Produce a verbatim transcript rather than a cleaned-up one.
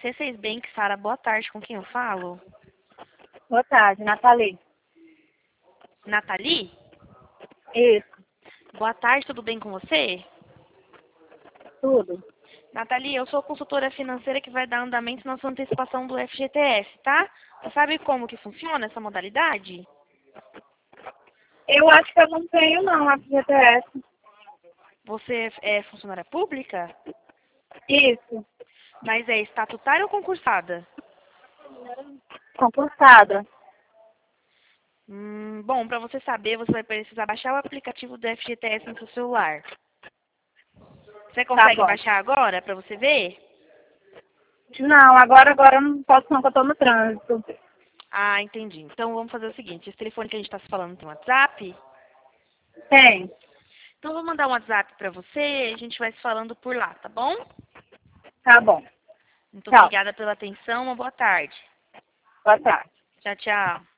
C seis Bank, Sara, boa tarde. Com quem eu falo? Boa tarde, Nathalie. Nathalie? Isso, Boa tarde, tudo bem com você? tudo. Nathalie, eu sou a consultora financeira que vai dar andamento na sua antecipação do F G T S, tá? Você sabe como que funciona essa modalidade? Eu acho que eu não tenho não, F G T S. Você é funcionária pública? Isso, Mas é estatutária ou concursada? concursada. Hum, bom, para você saber, você vai precisar baixar o aplicativo do F G T S no seu celular. Você Tá consegue bom. baixar agora para você ver? Não, agora, agora eu não posso não, que eu tô no trânsito. Ah, entendi. Então vamos fazer o seguinte, esse telefone que a gente está se falando tem WhatsApp? Tem, Então eu vou mandar um WhatsApp para você e a gente vai se falando por lá, tá bom? tá bom. Muito Tchau, obrigada pela atenção, uma boa tarde. boa tarde. Tchau, tchau.